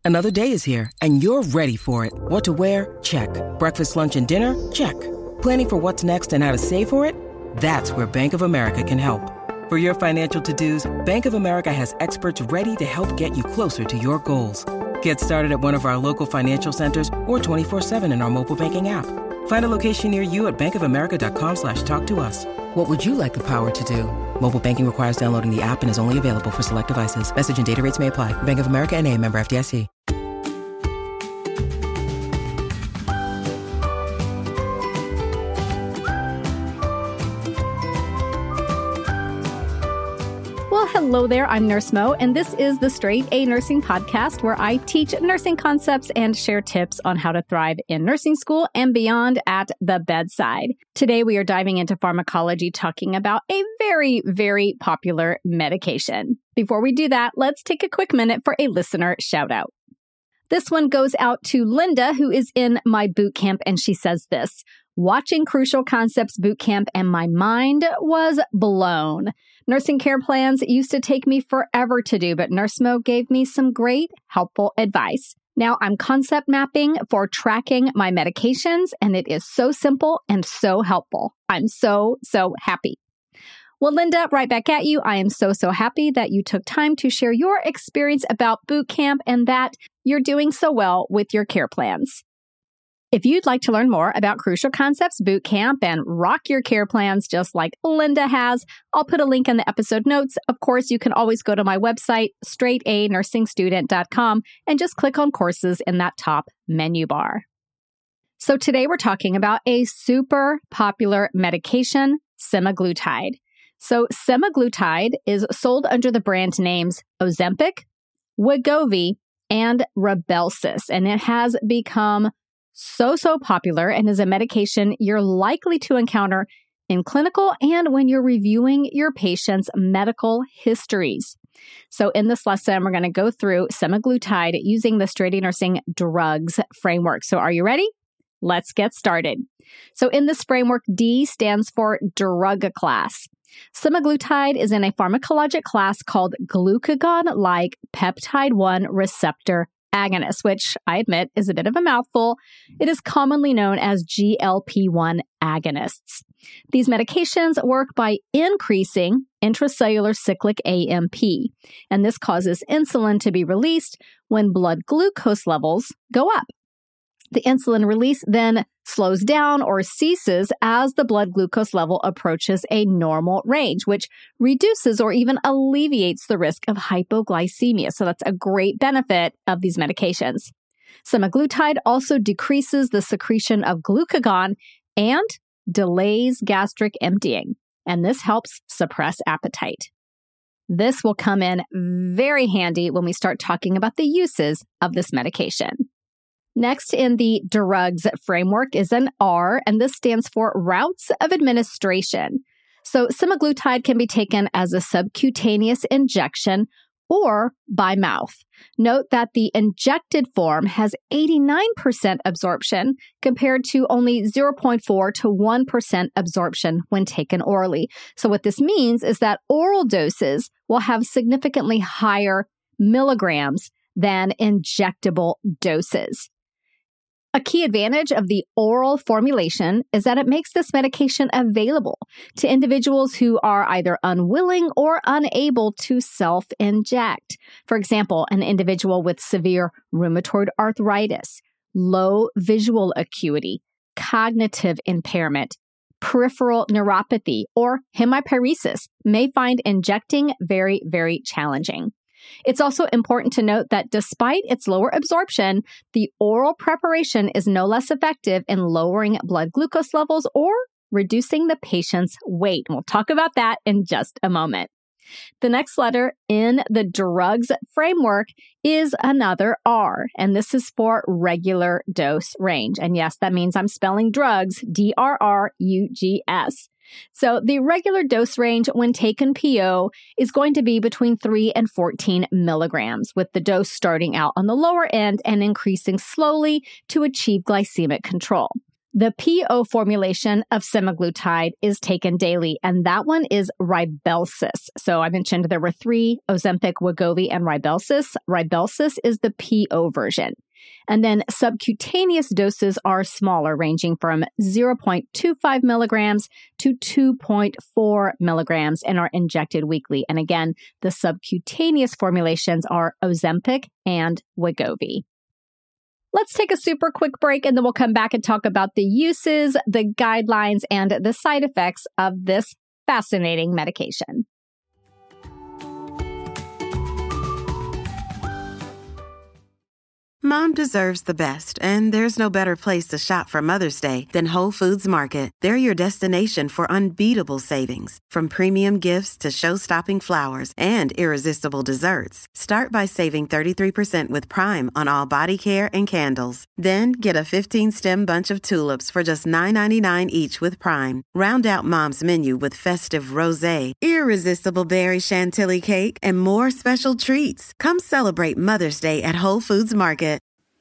Another day is here, and you're ready for it. What to wear? Check. Breakfast, lunch, and dinner? Check. Planning for what's next and how to save for it? That's where Bank of America can help. For your financial to-dos, Bank of America has experts ready to help get you closer to your goals. Get started at one of our local financial centers or 24/7 in our mobile banking app. Find a location near you at bankofamerica.com/talktous. What would you like the power to do? Mobile banking requires downloading the app and is only available for select devices. Message and data rates may apply. Bank of America N.A., member FDIC. Well, hello there. I'm Nurse Mo, and this is the Straight A Nursing Podcast, where I teach nursing concepts and share tips on how to thrive in nursing school and beyond at the bedside. Today, we are diving into pharmacology, talking about a very, very popular medication. Before we do that, let's take a quick minute for a listener shout out. This one goes out to Linda, who is in my boot camp, and she says this: watching Crucial Concepts boot camp and my mind was blown. Nursing care plans used to take me forever to do, but Nurse Mo gave me some great, helpful advice. Now I'm concept mapping for tracking my medications, and it is so simple and so helpful. I'm so happy. Well, Linda, right back at you. I am so happy that you took time to share your experience about boot camp and that you're doing so well with your care plans. If you'd like to learn more about Crucial Concepts Bootcamp and rock your care plans just like Linda has, I'll put a link in the episode notes. Of course, you can always go to my website, straightanursingstudent.com, and just click on courses in that top menu bar. So today we're talking about a super popular medication, semaglutide. So semaglutide is sold under the brand names Ozempic, Wegovy, and Rybelsus, and it has become so popular and is a medication you're likely to encounter in clinical and when you're reviewing your patient's medical histories. So in this lesson, we're going to go through semaglutide using the Straight A Nursing drugs framework. So are you ready? Let's get started. So in this framework, D stands for drug class. Semaglutide is in a pharmacologic class called glucagon-like peptide-1 receptor agonist, which I admit is a bit of a mouthful. It is commonly known as GLP-1 agonists. These medications work by increasing intracellular cyclic AMP, and this causes insulin to be released when blood glucose levels go up. The insulin release then slows down or ceases as the blood glucose level approaches a normal range, which reduces or even alleviates the risk of hypoglycemia. So that's a great benefit of these medications. Semaglutide also decreases the secretion of glucagon and delays gastric emptying, and this helps suppress appetite. This will come in very handy when we start talking about the uses of this medication. Next in the drugs framework is an R, and this stands for routes of administration. So semaglutide can be taken as a subcutaneous injection or by mouth. Note that the injected form has 89% absorption compared to only 0.4 to 1% absorption when taken orally. So what this means is that oral doses will have significantly higher milligrams than injectable doses. A key advantage of the oral formulation is that it makes this medication available to individuals who are either unwilling or unable to self-inject. For example, an individual with severe rheumatoid arthritis, low visual acuity, cognitive impairment, peripheral neuropathy, or hemiparesis may find injecting very, very challenging. It's also important to note that despite its lower absorption, the oral preparation is no less effective in lowering blood glucose levels or reducing the patient's weight. And we'll talk about that in just a moment. The next letter in the drugs framework is another R, and this is for regular dose range. And yes, that means I'm spelling drugs, DRRUGS. So the regular dose range when taken PO is going to be between 3 and 14 milligrams, with the dose starting out on the lower end and increasing slowly to achieve glycemic control. The PO formulation of semaglutide is taken daily, and that one is Rybelsus. So I mentioned there were 3, Ozempic, Wegovy, and Rybelsus. Rybelsus is the PO version. And then subcutaneous doses are smaller, ranging from 0.25 milligrams to 2.4 milligrams and are injected weekly. And again, the subcutaneous formulations are Ozempic and Wegovy. Let's take a super quick break and then we'll come back and talk about the uses, the guidelines, and the side effects of this fascinating medication. Mom deserves the best, and there's no better place to shop for Mother's Day than Whole Foods Market. They're your destination for unbeatable savings, from premium gifts to show-stopping flowers and irresistible desserts. Start by saving 33% with Prime on all body care and candles. Then get a 15-stem bunch of tulips for just $9.99 each with Prime. Round out Mom's menu with festive rosé, irresistible berry chantilly cake, and more special treats. Come celebrate Mother's Day at Whole Foods Market.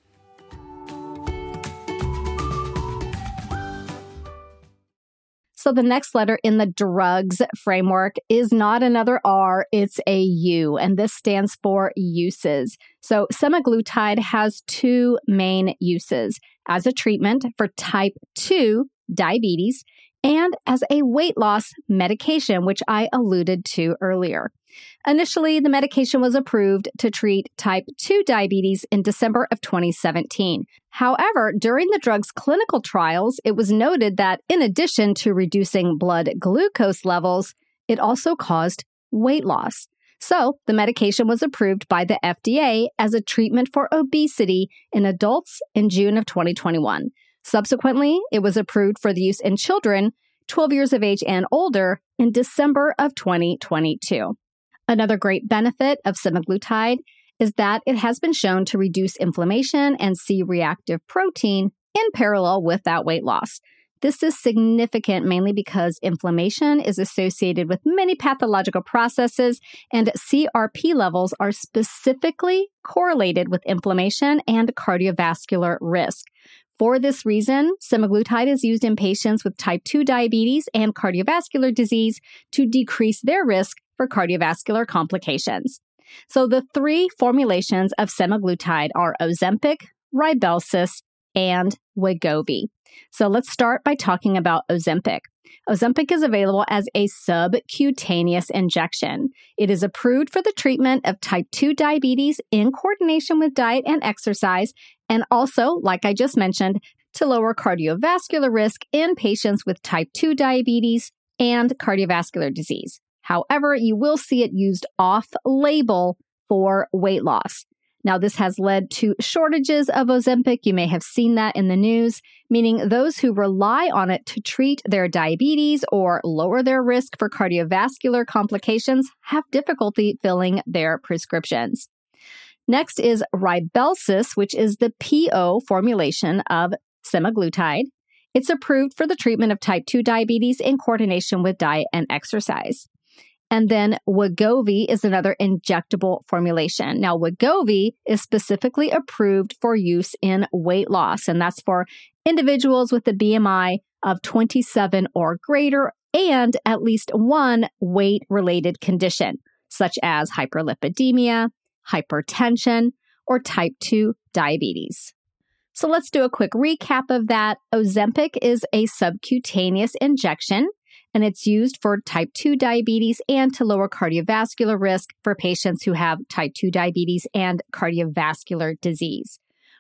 So the next letter in the drugs framework is not another R, it's a U, and this stands for uses. So semaglutide has 2 main uses: as a treatment for type 2 diabetes and as a weight loss medication, which I alluded to earlier. Initially, the medication was approved to treat type 2 diabetes in December of 2017. However, during the drug's clinical trials, it was noted that in addition to reducing blood glucose levels, it also caused weight loss. So, the medication was approved by the FDA as a treatment for obesity in adults in June of 2021. Subsequently, it was approved for the use in children 12 years of age and older in December of 2022. Another great benefit of semaglutide is that it has been shown to reduce inflammation and C-reactive protein in parallel with that weight loss. This is significant mainly because inflammation is associated with many pathological processes, and CRP levels are specifically correlated with inflammation and cardiovascular risk. For this reason, semaglutide is used in patients with type 2 diabetes and cardiovascular disease to decrease their risk for cardiovascular complications. So the 3 formulations of semaglutide are Ozempic, Rybelsus, and Wegovy. So let's start by talking about Ozempic. Ozempic is available as a subcutaneous injection. It is approved for the treatment of type 2 diabetes in coordination with diet and exercise, and also, like I just mentioned, to lower cardiovascular risk in patients with type 2 diabetes and cardiovascular disease. However, you will see it used off-label for weight loss. Now, this has led to shortages of Ozempic. You may have seen that in the news, meaning those who rely on it to treat their diabetes or lower their risk for cardiovascular complications have difficulty filling their prescriptions. Next is Rybelsus, which is the PO formulation of semaglutide. It's approved for the treatment of type 2 diabetes in coordination with diet and exercise. And then Wegovy is another injectable formulation. Now, Wegovy is specifically approved for use in weight loss, and that's for individuals with a BMI of 27 or greater and at least one weight-related condition, such as hyperlipidemia, hypertension, or type 2 diabetes. So let's do a quick recap of that. Ozempic is a subcutaneous injection, and it's used for type 2 diabetes and to lower cardiovascular risk for patients who have type 2 diabetes and cardiovascular disease.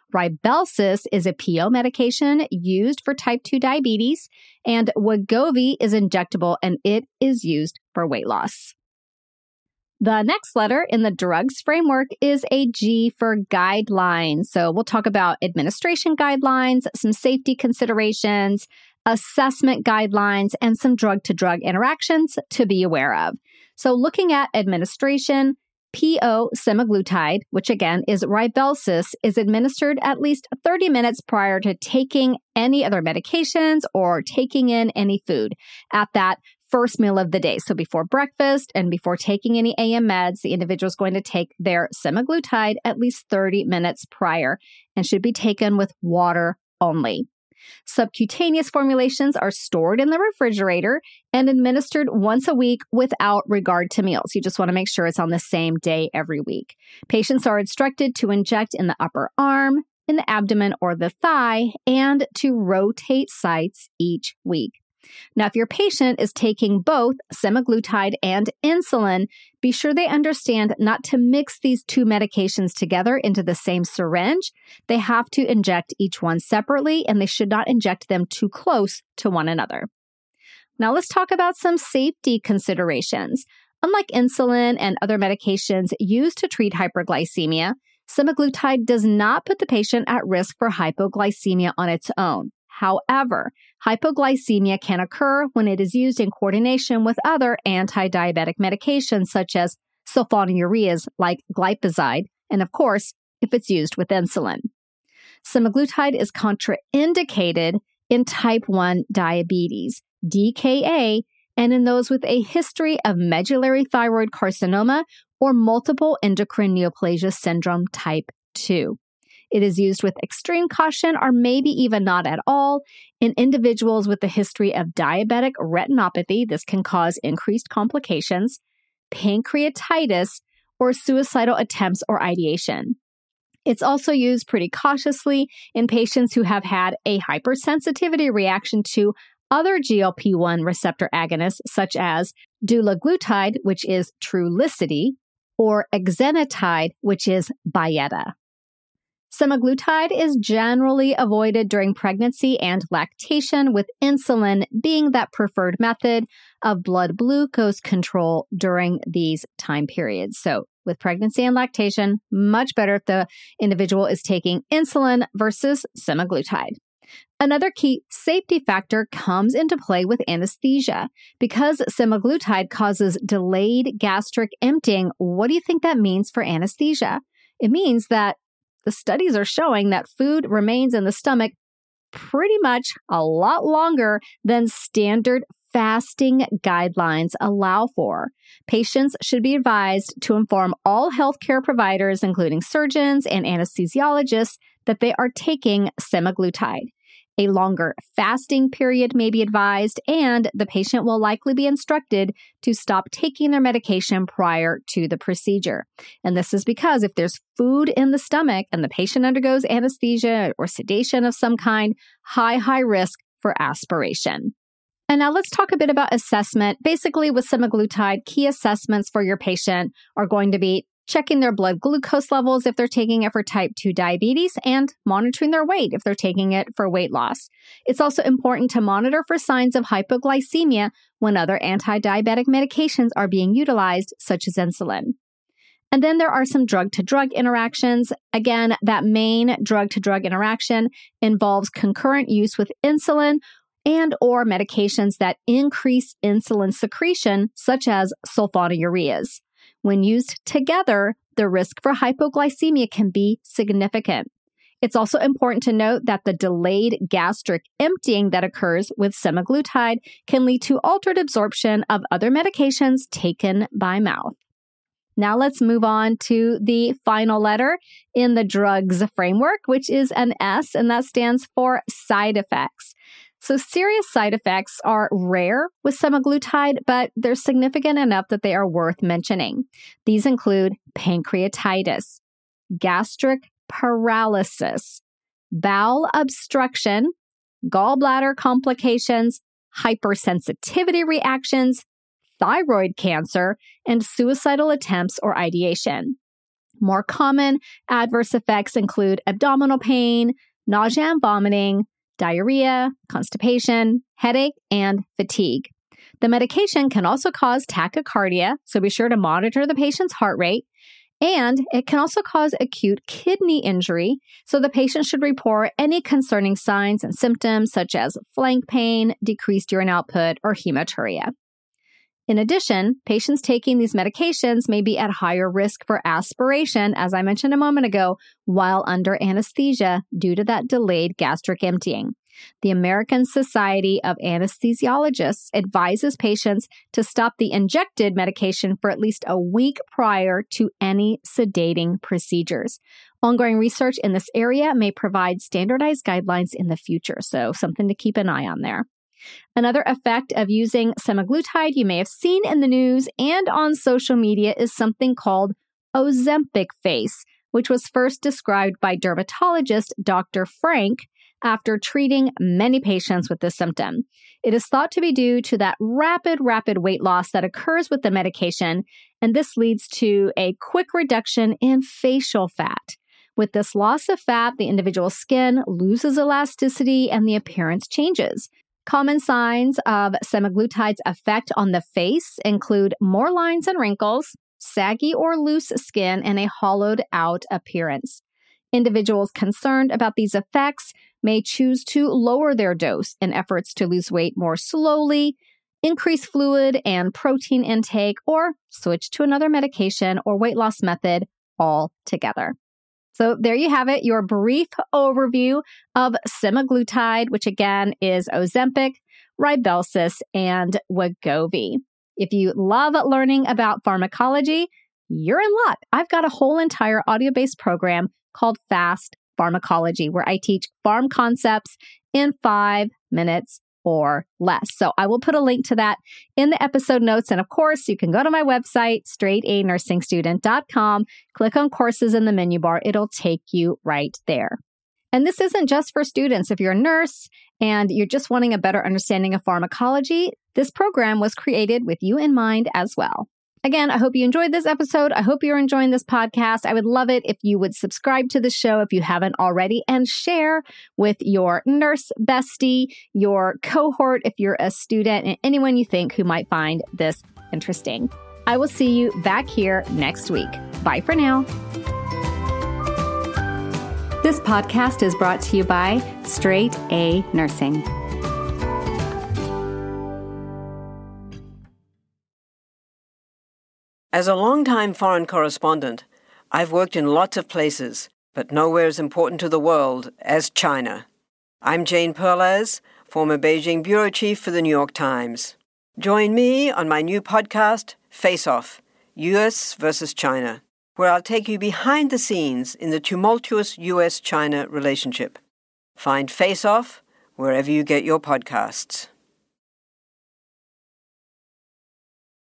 Rybelsus is a PO medication used for type 2 diabetes, and Wegovy is injectable, and it is used for weight loss. The next letter in the drugs framework is a G for guidelines. So we'll talk about administration guidelines, some safety considerations, assessment guidelines, and some drug-to-drug interactions to be aware of. So looking at administration, PO semaglutide, which again is Rybelsus, is administered at least 30 minutes prior to taking any other medications or taking in any food at that first meal of the day. So before breakfast and before taking any AM meds, the individual is going to take their semaglutide at least 30 minutes prior and should be taken with water only. Subcutaneous formulations are stored in the refrigerator and administered once a week without regard to meals. You just want to make sure it's on the same day every week. Patients are instructed to inject in the upper arm, in the abdomen or the thigh, and to rotate sites each week. Now, if your patient is taking both semaglutide and insulin, be sure they understand not to mix these two medications together into the same syringe. They have to inject each one separately, and they should not inject them too close to one another. Now, let's talk about some safety considerations. Unlike insulin and other medications used to treat hyperglycemia, semaglutide does not put the patient at risk for hypoglycemia on its own. However, hypoglycemia can occur when it is used in coordination with other anti-diabetic medications such as sulfonylureas like glipizide, and of course, if it's used with insulin. Semaglutide is contraindicated in type 1 diabetes, DKA, and in those with a history of medullary thyroid carcinoma or multiple endocrine neoplasia syndrome type 2. It is used with extreme caution or maybe even not at all in individuals with a history of diabetic retinopathy. This can cause increased complications, pancreatitis, or suicidal attempts or ideation. It's also used pretty cautiously in patients who have had a hypersensitivity reaction to other GLP-1 receptor agonists such as dulaglutide, which is Trulicity, or exenatide, which is Byetta. Semaglutide is generally avoided during pregnancy and lactation, with insulin being that preferred method of blood glucose control during these time periods. So with pregnancy and lactation, much better if the individual is taking insulin versus semaglutide. Another key safety factor comes into play with anesthesia. Because semaglutide causes delayed gastric emptying, what do you think that means for anesthesia? It means that the studies are showing that food remains in the stomach pretty much a lot longer than standard fasting guidelines allow for. Patients should be advised to inform all healthcare providers, including surgeons and anesthesiologists, that they are taking semaglutide. A longer fasting period may be advised, and the patient will likely be instructed to stop taking their medication prior to the procedure. And this is because if there's food in the stomach and the patient undergoes anesthesia or sedation of some kind, high risk for aspiration. And now let's talk a bit about assessment. Basically, with semaglutide, key assessments for your patient are going to be checking their blood glucose levels if they're taking it for type 2 diabetes, and monitoring their weight if they're taking it for weight loss. It's also important to monitor for signs of hypoglycemia when other anti-diabetic medications are being utilized, such as insulin. And then there are some drug-to-drug interactions. Again, that main drug-to-drug interaction involves concurrent use with insulin and or medications that increase insulin secretion, such as sulfonylureas. When used together, the risk for hypoglycemia can be significant. It's also important to note that the delayed gastric emptying that occurs with semaglutide can lead to altered absorption of other medications taken by mouth. Now let's move on to the final letter in the drugs framework, which is an S, and that stands for side effects. So serious side effects are rare with semaglutide, but they're significant enough that they are worth mentioning. These include pancreatitis, gastric paralysis, bowel obstruction, gallbladder complications, hypersensitivity reactions, thyroid cancer, and suicidal attempts or ideation. More common adverse effects include abdominal pain, nausea and vomiting, diarrhea, constipation, headache, and fatigue. The medication can also cause tachycardia, so be sure to monitor the patient's heart rate. And it can also cause acute kidney injury, so the patient should report any concerning signs and symptoms such as flank pain, decreased urine output, or hematuria. In addition, patients taking these medications may be at higher risk for aspiration, as I mentioned a moment ago, while under anesthesia due to that delayed gastric emptying. The American Society of Anesthesiologists advises patients to stop the injected medication for at least a week prior to any sedating procedures. Ongoing research in this area may provide standardized guidelines in the future, so something to keep an eye on there. Another effect of using semaglutide you may have seen in the news and on social media is something called Ozempic face, which was first described by dermatologist Dr. Frank after treating many patients with this symptom. It is thought to be due to that rapid weight loss that occurs with the medication, and this leads to a quick reduction in facial fat. With this loss of fat, the individual's skin loses elasticity and the appearance changes. Common signs of semaglutide's effect on the face include more lines and wrinkles, saggy or loose skin, and a hollowed out appearance. Individuals concerned about these effects may choose to lower their dose in efforts to lose weight more slowly, increase fluid and protein intake, or switch to another medication or weight loss method altogether. So there you have it, your brief overview of semaglutide, which again is Ozempic, Rybelsus, and Wegovy. If you love learning about pharmacology, you're in luck. I've got a whole entire audio-based program called Fast Pharmacology, where I teach pharm concepts in 5 minutes or less. So I will put a link to that in the episode notes. And of course, you can go to my website, straightanursingstudent.com, click on courses in the menu bar. It'll take you right there. And this isn't just for students. If you're a nurse and you're just wanting a better understanding of pharmacology, this program was created with you in mind as well. Again, I hope you enjoyed this episode. I hope you're enjoying this podcast. I would love it if you would subscribe to the show if you haven't already and share with your nurse bestie, your cohort, if you're a student, and anyone you think who might find this interesting. I will see you back here next week. Bye for now. This podcast is brought to you by Straight A Nursing. As a longtime foreign correspondent, I've worked in lots of places, but nowhere as important to the world as China. I'm Jane Perlez, former Beijing bureau chief for the New York Times. Join me on my new podcast, Face Off, U.S. versus China, where I'll take you behind the scenes in the tumultuous U.S.-China relationship. Find Face Off wherever you get your podcasts.